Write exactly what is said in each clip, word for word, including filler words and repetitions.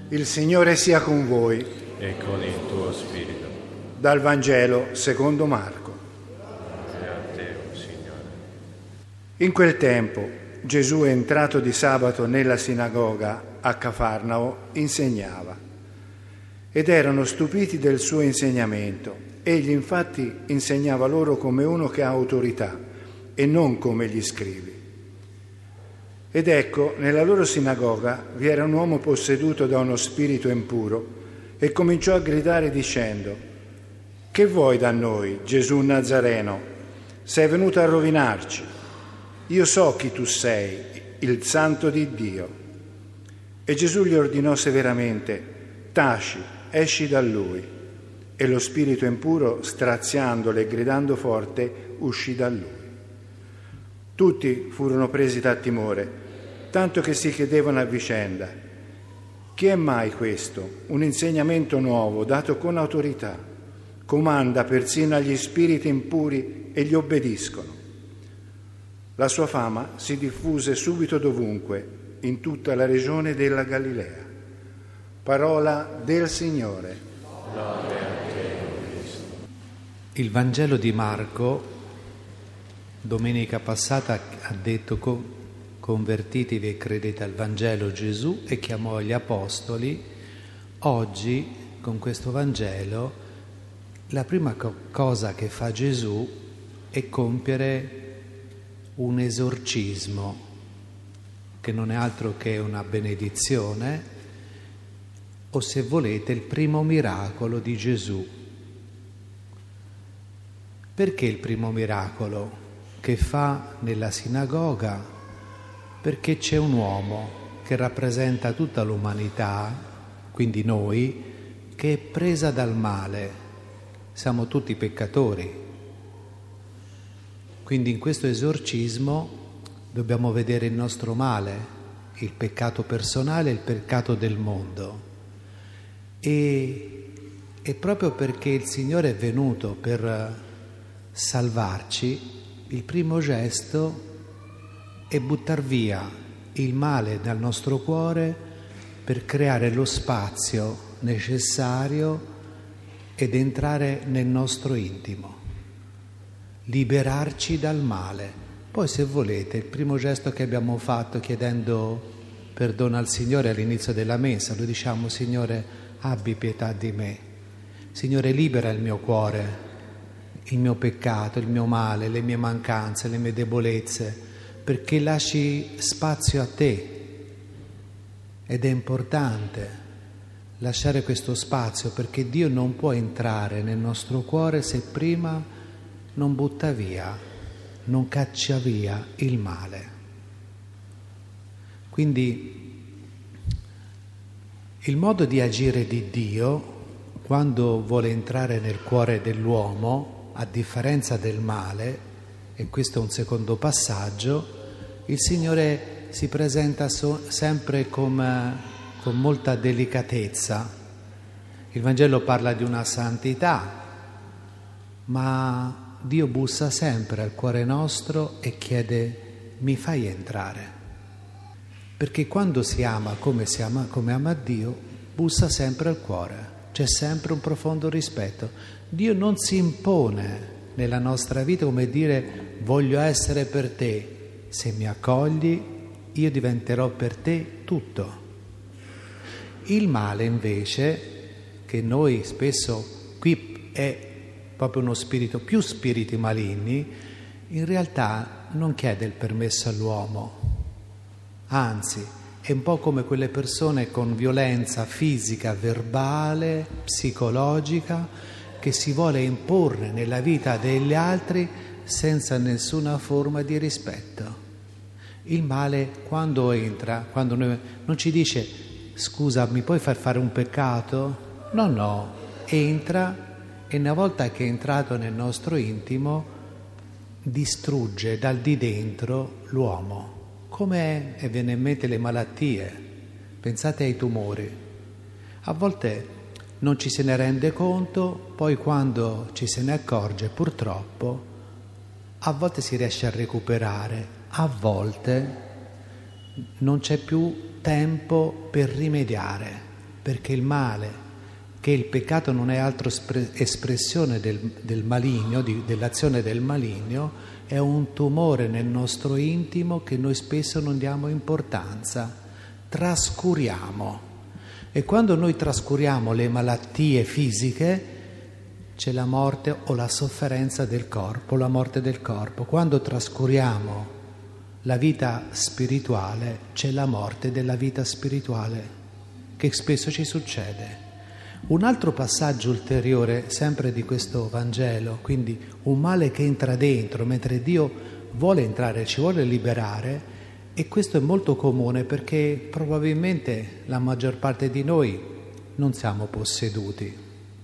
Il Signore sia con voi. E con il tuo spirito. Dal Vangelo secondo Marco. Gloria a te, o Signore. In quel tempo Gesù, entrato di sabato nella sinagoga a Cafarnao, insegnava. Ed erano stupiti del suo insegnamento. Egli infatti insegnava loro come uno che ha autorità e non come gli scribi. Ed ecco, nella loro sinagoga vi era un uomo posseduto da uno spirito impuro e cominciò a gridare dicendo: «Che vuoi da noi, Gesù Nazareno? Sei venuto a rovinarci. Io so chi tu sei, il Santo di Dio». E Gesù gli ordinò severamente: «Taci, esci da lui». E lo spirito impuro, straziandolo e gridando forte, uscì da lui. Tutti furono presi da timore, tanto che si chiedevano a vicenda: chi è mai questo? Un insegnamento nuovo, dato con autorità. Comanda persino agli spiriti impuri e gli obbediscono. La sua fama si diffuse subito dovunque, in tutta la regione della Galilea. Parola del Signore. Lode a te, o Cristo. Il Vangelo di Marco, domenica passata, ha detto: convertitevi e credete al Vangelo. Gesù e chiamò gli apostoli. Oggi, con questo Vangelo, la prima co- cosa che fa Gesù è compiere un esorcismo, che non è altro che una benedizione, o se volete il primo miracolo di Gesù. Perché il primo miracolo che fa nella sinagoga? Perché c'è un uomo che rappresenta tutta l'umanità, quindi noi, che è presa dal male. Siamo tutti peccatori. Quindi in questo esorcismo dobbiamo vedere il nostro male, il peccato personale e il peccato del mondo. E, e proprio perché il Signore è venuto per salvarci, il primo gesto è buttar via il male dal nostro cuore per creare lo spazio necessario ed entrare nel nostro intimo, liberarci dal male. Poi, se volete, il primo gesto che abbiamo fatto chiedendo perdono al Signore all'inizio della messa, lo diciamo: Signore, abbi pietà di me. Signore, libera il mio cuore, il mio peccato, il mio male, le mie mancanze, le mie debolezze, perché lasci spazio a te. Ed è importante lasciare questo spazio, perché Dio non può entrare nel nostro cuore se prima non butta via, non caccia via il male. Quindi il modo di agire di Dio, quando vuole entrare nel cuore dell'uomo, a differenza del male, e questo è un secondo passaggio, il Signore si presenta so- sempre con, con molta delicatezza. Il Vangelo parla di una santità, ma Dio bussa sempre al cuore nostro e chiede: mi fai entrare? Perché quando si ama come si ama, come ama Dio, bussa sempre al cuore, c'è sempre un profondo rispetto. Dio non si impone nella nostra vita come dire: voglio essere per te, se mi accogli io diventerò per te tutto. Il male invece, che noi spesso, qui è proprio uno spirito, più spiriti maligni, in realtà non chiede il permesso all'uomo, anzi è un po' come quelle persone con violenza fisica, verbale, psicologica, che si vuole imporre nella vita degli altri senza nessuna forma di rispetto. Il male quando entra, quando noi, non ci dice: scusa, mi puoi far fare un peccato? No, no, entra, e una volta che è entrato nel nostro intimo distrugge dal di dentro l'uomo. Come è, viene in mente le malattie, pensate ai tumori. A volte non ci se ne rende conto, poi quando ci se ne accorge, purtroppo, a volte si riesce a recuperare, a volte non c'è più tempo per rimediare. perché il male, che il peccato non è altro espressione del, del maligno, di, dell'azione del maligno, è un tumore nel nostro intimo che noi spesso non diamo importanza, trascuriamo. E quando noi trascuriamo le malattie fisiche, c'è la morte o la sofferenza del corpo, la morte del corpo. Quando trascuriamo la vita spirituale, c'è la morte della vita spirituale, che spesso ci succede. Un altro passaggio ulteriore, sempre di questo Vangelo, quindi un male che entra dentro, mentre Dio vuole entrare, ci vuole liberare, e questo è molto comune perché probabilmente la maggior parte di noi non siamo posseduti.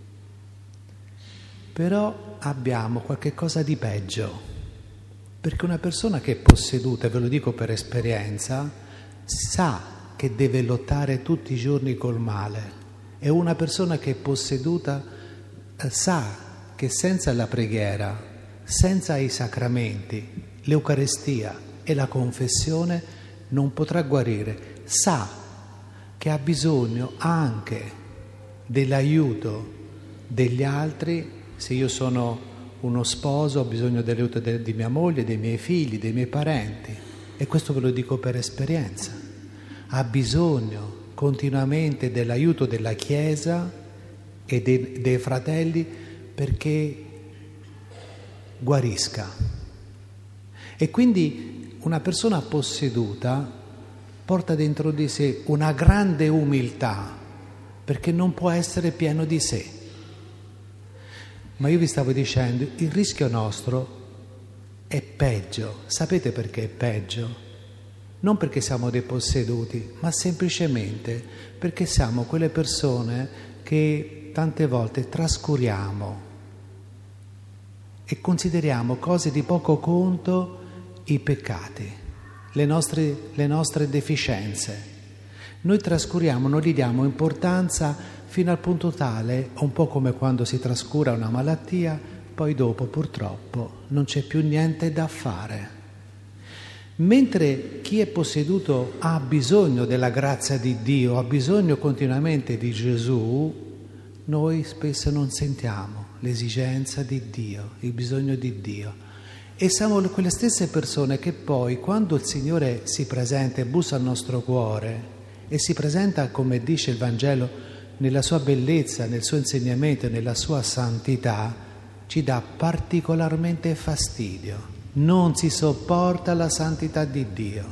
Però abbiamo qualche cosa di peggio, perché una persona che è posseduta, ve lo dico per esperienza, sa che deve lottare tutti i giorni col male. E una persona che è posseduta eh, sa che senza la preghiera, senza i sacramenti, l'Eucaristia e la confessione non potrà guarire. Sa che ha bisogno anche dell'aiuto degli altri. Se io sono uno sposo ho bisogno dell'aiuto de- di mia moglie, dei miei figli, dei miei parenti, e questo ve lo dico per esperienza. Ha bisogno continuamente dell'aiuto della Chiesa e dei, dei fratelli perché guarisca. E quindi una persona posseduta porta dentro di sé una grande umiltà perché non può essere pieno di sé. Ma io vi stavo dicendo, il rischio nostro è peggio. Sapete perché è peggio? Non perché siamo dei posseduti, ma semplicemente perché siamo quelle persone che tante volte trascuriamo e consideriamo cose di poco conto i peccati, le nostre, le nostre deficienze. Noi trascuriamo, non gli diamo importanza fino al punto tale, un po' come quando si trascura una malattia, poi dopo purtroppo non c'è più niente da fare. Mentre chi è posseduto ha bisogno della grazia di Dio, ha bisogno continuamente di Gesù, noi spesso non sentiamo l'esigenza di Dio, il bisogno di Dio. E siamo quelle stesse persone che poi, quando il Signore si presenta e bussa al nostro cuore e si presenta, come dice il Vangelo, nella sua bellezza, nel suo insegnamento, nella sua santità, ci dà particolarmente fastidio. Non si sopporta la santità di Dio.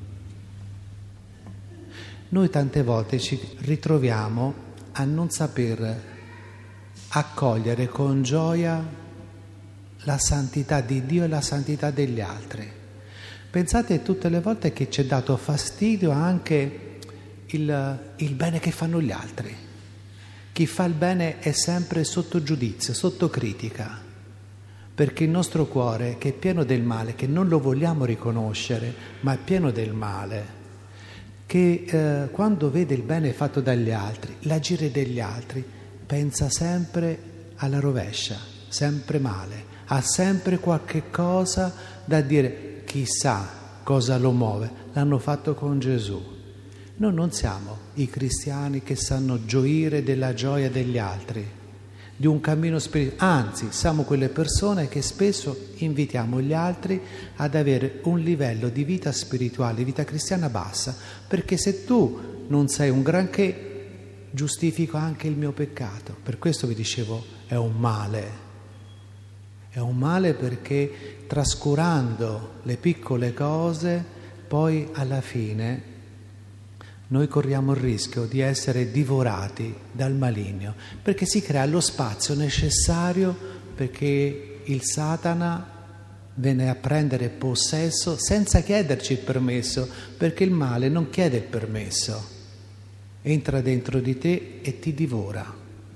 Noi tante volte ci ritroviamo a non saper accogliere con gioia la santità di Dio e la santità degli altri. Pensate tutte le volte che ci è dato fastidio anche il, il bene che fanno gli altri. Chi fa il bene è sempre sotto giudizio, sotto critica, perché il nostro cuore, che è pieno del male, che non lo vogliamo riconoscere, ma è pieno del male, che eh, quando vede il bene fatto dagli altri, l'agire degli altri, pensa sempre alla rovescia, sempre male, ha sempre qualche cosa da dire, chissà cosa lo muove, l'hanno fatto con Gesù. Noi non siamo i cristiani che sanno gioire della gioia degli altri, di un cammino spirituale, anzi siamo quelle persone che spesso invitiamo gli altri ad avere un livello di vita spirituale, vita cristiana bassa, perché se tu non sei un granché, giustifico anche il mio peccato. Per questo vi dicevo, è un male, è un male perché trascurando le piccole cose, poi alla fine noi corriamo il rischio di essere divorati dal maligno, perché si crea lo spazio necessario perché il Satana viene a prendere possesso senza chiederci il permesso, perché il male non chiede il permesso, entra dentro di te e ti divora.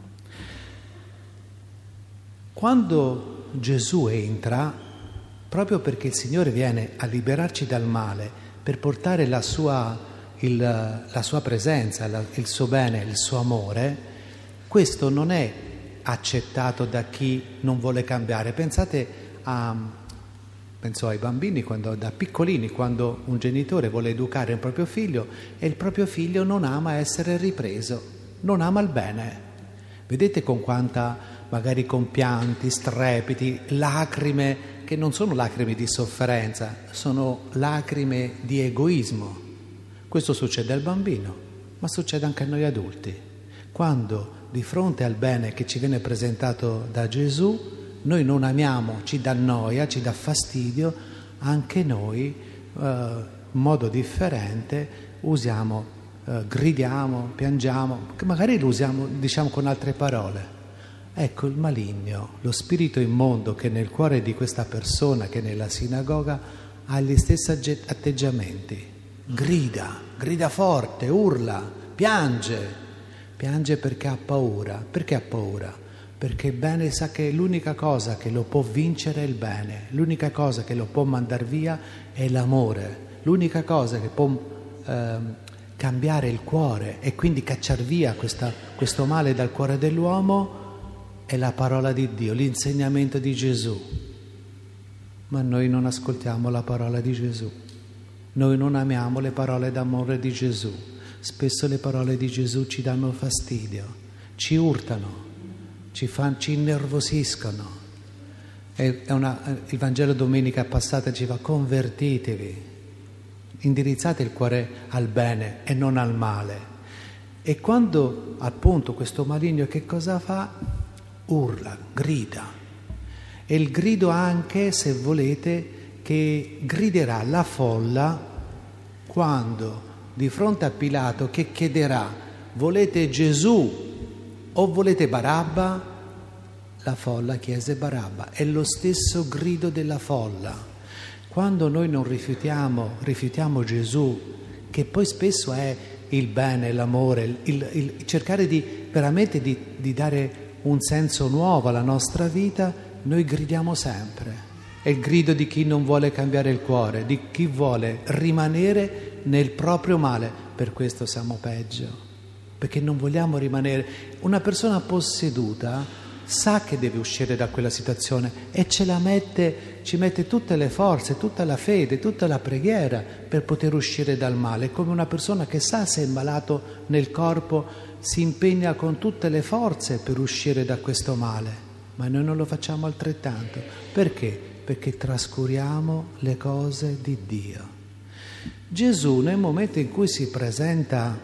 Quando Gesù entra, proprio perché il Signore viene a liberarci dal male, per portare la sua Il, la sua presenza, la, il suo bene, il suo amore, questo non è accettato da chi non vuole cambiare. Pensate a, penso ai bambini, quando, da piccolini, quando un genitore vuole educare il proprio figlio e il proprio figlio non ama essere ripreso. non ama il bene. Vedete con quanta, magari con pianti, strepiti, lacrime, che non sono lacrime di sofferenza, sono lacrime di egoismo. Questo succede al bambino, ma succede anche a noi adulti. Quando di fronte al bene che ci viene presentato da Gesù, noi non amiamo, ci dà noia, ci dà fastidio, anche noi, eh, in modo differente, usiamo, eh, gridiamo, piangiamo, magari lo usiamo, diciamo con altre parole. Ecco il maligno, lo spirito immondo che nel cuore di questa persona, che nella sinagoga, ha gli stessi atteggiamenti. Grida, grida forte, urla, piange. Piange perché ha paura. Perché ha paura? Perché il bene sa che l'unica cosa che lo può vincere è il bene, l'unica cosa che lo può mandar via è l'amore, l'unica cosa che può eh, cambiare il cuore e quindi cacciar via questa, questo male dal cuore dell'uomo è la parola di Dio, l'insegnamento di Gesù. Ma noi non ascoltiamo la parola di Gesù, noi non amiamo le parole d'amore di Gesù. Spesso le parole di Gesù ci danno fastidio, ci urtano, ci, fan, ci innervosiscono. È una, il Vangelo domenica passata ci va: convertitevi, indirizzate il cuore al bene e non al male. E quando appunto questo maligno che cosa fa? Urla, grida. E il grido anche, se volete, che griderà la folla quando di fronte a Pilato che chiederà: volete Gesù o volete Barabba? La folla chiese Barabba. È lo stesso grido della folla. Quando noi non rifiutiamo, rifiutiamo Gesù, che poi spesso è il bene, l'amore, il, il cercare di veramente di, di dare un senso nuovo alla nostra vita, noi gridiamo sempre. È il grido di chi non vuole cambiare il cuore, di chi vuole rimanere nel proprio male. Per questo siamo peggio, perché non vogliamo rimanere. Una persona posseduta sa che deve uscire da quella situazione e ce la mette, ci mette tutte le forze, tutta la fede, tutta la preghiera per poter uscire dal male. È come una persona che sa se è malato nel corpo, si impegna con tutte le forze per uscire da questo male, ma noi non lo facciamo altrettanto. Perché? Perché trascuriamo le cose di Dio. Gesù, nel momento in cui si presenta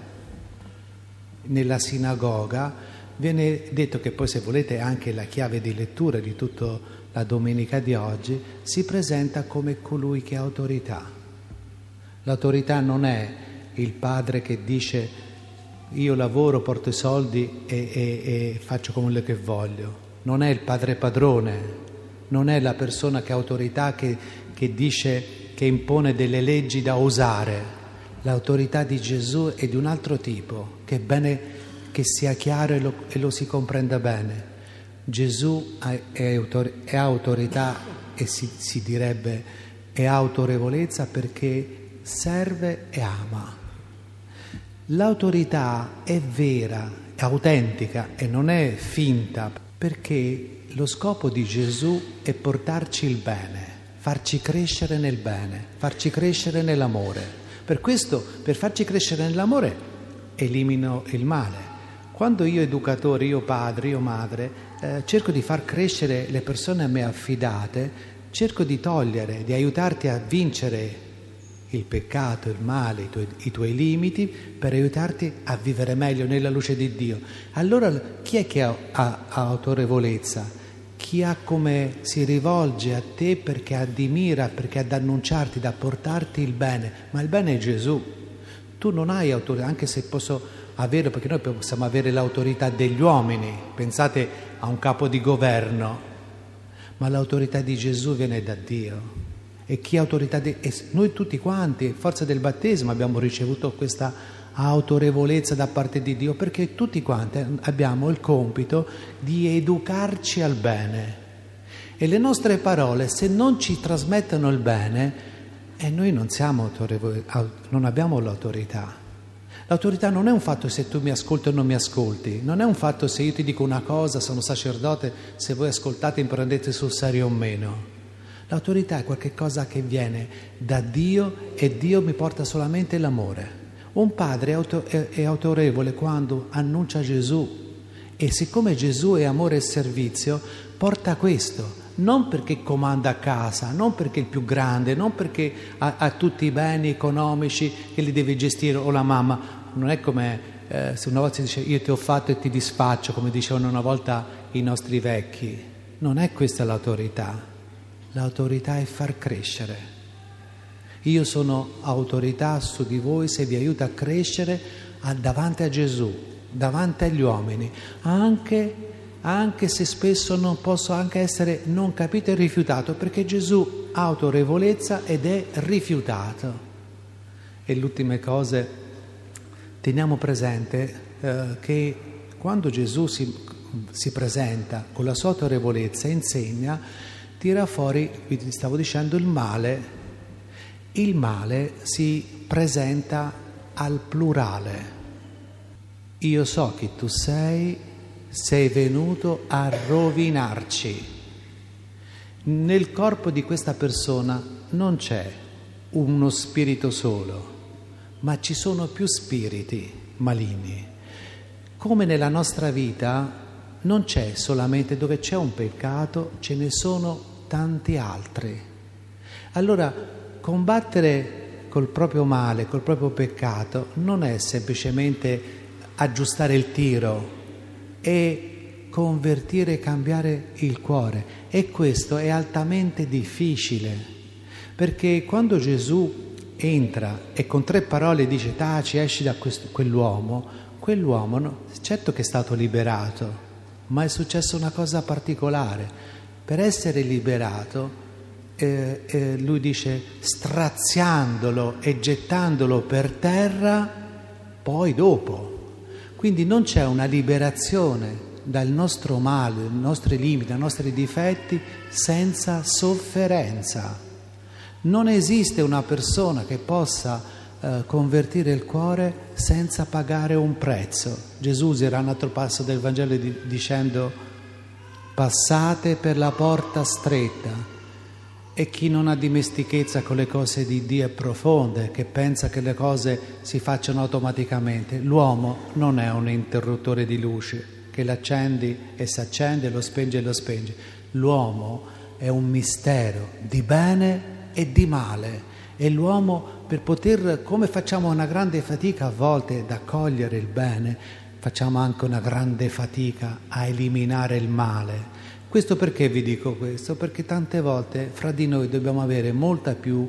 nella sinagoga, viene detto che poi, se volete, anche la chiave di lettura di tutta la domenica di oggi, si presenta come colui che ha autorità. L'autorità non è il padre che dice: io lavoro, porto i soldi e, e, e faccio quello che voglio. Non è il padre padrone, non è la persona che ha autorità, che, che dice, che impone delle leggi da usare. L'autorità di Gesù è di un altro tipo, che è bene che sia chiaro e lo, e lo si comprenda bene. Gesù è, autor, è autorità e si, si direbbe è autorevolezza, perché serve e ama. L'autorità è vera, è autentica e non è finta, perché lo scopo di Gesù è portarci il bene, farci crescere nel bene, farci crescere nell'amore. Per questo, per farci crescere nell'amore, elimino il male. Quando io educatore, io padre, io madre, eh, cerco di far crescere le persone a me affidate, cerco di togliere, di aiutarti a vincere il peccato, il male, i tuoi, i tuoi limiti, per aiutarti a vivere meglio nella luce di Dio. Allora chi è che ha, ha, ha autorevolezza? Chi ha come si rivolge a te perché addimira, perché ad annunciarti, da portarti il bene. Ma il bene è Gesù. Tu non hai autorità, anche se posso avere, perché noi possiamo avere l'autorità degli uomini. Pensate a un capo di governo, ma l'autorità di Gesù viene da Dio. E chi ha autorità di... e noi tutti quanti, forza del battesimo, abbiamo ricevuto questa autorevolezza da parte di Dio, perché tutti quanti abbiamo il compito di educarci al bene. E le nostre parole, se non ci trasmettono il bene, e noi non siamo autorevoli, non abbiamo l'autorità. L'autorità non è un fatto se tu mi ascolti o non mi ascolti, non è un fatto se io ti dico una cosa, sono sacerdote, se voi ascoltate mi prendete sul serio o meno. L'autorità è qualcosa che viene da Dio e Dio mi porta solamente l'amore. Un padre è, auto, è, è autorevole quando annuncia Gesù, e siccome Gesù è amore e servizio, porta questo, non perché comanda a casa, non perché è il più grande, non perché ha, ha tutti i beni economici che li deve gestire, o la mamma. Non è come eh, se una volta si dice io ti ho fatto e ti disfaccio, come dicevano una volta i nostri vecchi. Non è questa l'autorità. L'autorità è far crescere. Io sono autorità su di voi se vi aiuto a crescere a, davanti a Gesù, davanti agli uomini, anche, anche se spesso non posso anche essere non capito e rifiutato, perché Gesù ha autorevolezza ed è rifiutato. E l'ultima cosa, teniamo presente eh, che quando Gesù si, si presenta con la sua autorevolezza e insegna, tira fuori, vi stavo dicendo, il male. Il male si presenta al plurale. Io so chi tu sei, sei venuto a rovinarci. Nel corpo di questa persona non c'è uno spirito solo, ma ci sono più spiriti maligni. Come nella nostra vita non c'è solamente dove c'è un peccato, ce ne sono tanti altri. Allora, combattere col proprio male, col proprio peccato, non è semplicemente aggiustare il tiro, è convertire e cambiare il cuore. E questo è altamente difficile, perché quando Gesù entra e con tre parole dice taci, esci da questo, quell'uomo, quell'uomo no, certo che è stato liberato, ma è successa una cosa particolare. Per essere liberato, Eh, eh, lui dice straziandolo e gettandolo per terra, poi dopo. Quindi non c'è una liberazione dal nostro male, dai nostri limiti, dai nostri difetti senza sofferenza. Non esiste una persona che possa eh, convertire il cuore senza pagare un prezzo. Gesù userà un altro passo del Vangelo di, dicendo passate per la porta stretta. E chi non ha dimestichezza con le cose di Dio è profonde, che pensa che le cose si facciano automaticamente. L'uomo non è un interruttore di luce, che l'accendi e si accende, lo spenge e lo spenge. L'uomo è un mistero di bene e di male. E l'uomo, per poter, come facciamo una grande fatica a volte ad accogliere il bene, facciamo anche una grande fatica a eliminare il male. Questo perché vi dico questo? Perché tante volte fra di noi dobbiamo avere molta più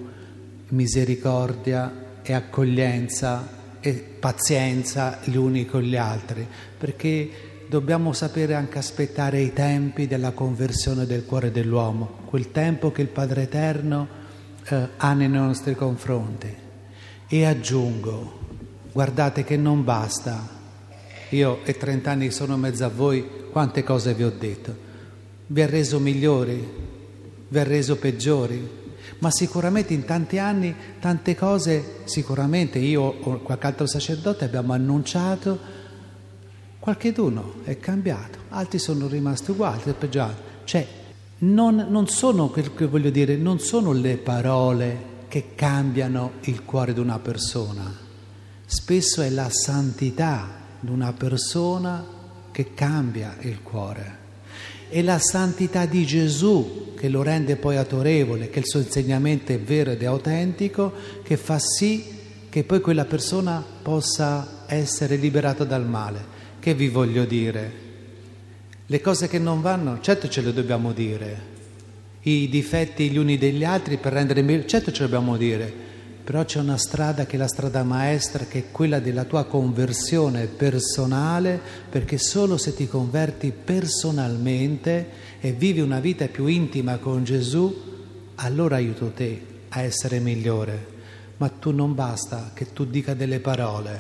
misericordia e accoglienza e pazienza gli uni con gli altri, perché dobbiamo sapere anche aspettare i tempi della conversione del cuore dell'uomo, quel tempo che il Padre Eterno eh, ha nei nostri confronti. E aggiungo, guardate che non basta, io e trent'anni sono in mezzo a voi, quante cose vi ho detto. Vi ha reso migliori, vi ha reso peggiori, ma sicuramente in tanti anni tante cose, sicuramente io o qualche altro sacerdote abbiamo annunciato, qualcheduno è cambiato, altri sono rimasti uguali, peggiorati. Cioè non, non sono, quel che voglio dire, non sono le parole che cambiano il cuore di una persona, spesso è la santità di una persona che cambia il cuore. È la santità di Gesù che lo rende poi autorevole, che il suo insegnamento è vero ed è autentico, che fa sì che poi quella persona possa essere liberata dal male. Che vi voglio dire? Le cose che non vanno, certo ce le dobbiamo dire. I difetti gli uni degli altri per rendere meglio, certo ce le dobbiamo dire. Però c'è una strada che è la strada maestra, che è quella della tua conversione personale, perché solo se ti converti personalmente e vivi una vita più intima con Gesù, allora aiuto te a essere migliore. Ma tu non basta che tu dica delle parole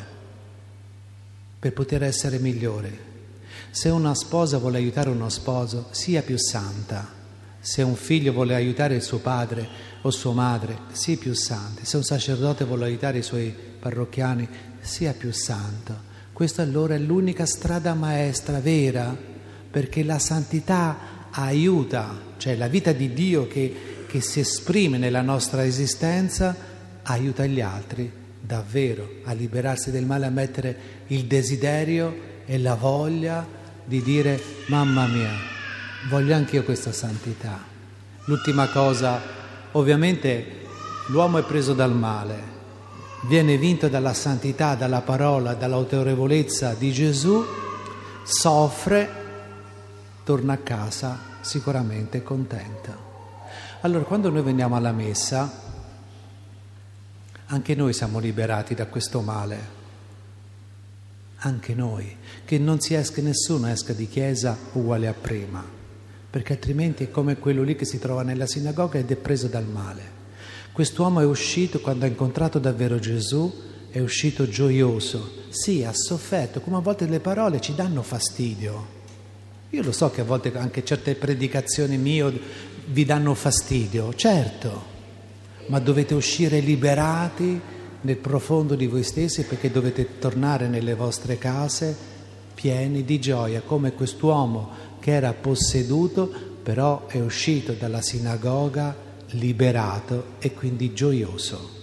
per poter essere migliore. Se una sposa vuole aiutare uno sposo, sia più santa. Se un figlio vuole aiutare il suo padre o sua madre, sia più santo. Se un sacerdote vuole aiutare i suoi parrocchiani, sia più santo. Questa allora è l'unica strada maestra vera, perché la santità aiuta, cioè la vita di Dio che, che si esprime nella nostra esistenza, aiuta gli altri davvero a liberarsi del male, a mettere il desiderio e la voglia di dire mamma mia, voglio anch'io questa santità. L'ultima cosa, ovviamente l'uomo è preso dal male, viene vinto dalla santità, dalla parola, dall'autorevolezza di Gesù, soffre, torna a casa sicuramente contento. Allora quando noi veniamo alla messa, anche noi siamo liberati da questo male, anche noi, che non si esca, nessuno esca di chiesa uguale a prima, perché altrimenti è come quello lì che si trova nella sinagoga ed è preso dal male. Quest'uomo è uscito, quando ha incontrato davvero Gesù, è uscito gioioso. Sì, ha sofferto, come a volte le parole ci danno fastidio. Io lo so che a volte anche certe predicazioni mie vi danno fastidio, certo, ma dovete uscire liberati nel profondo di voi stessi, perché dovete tornare nelle vostre case pieni di gioia, come quest'uomo che era posseduto, però è uscito dalla sinagoga liberato e quindi gioioso.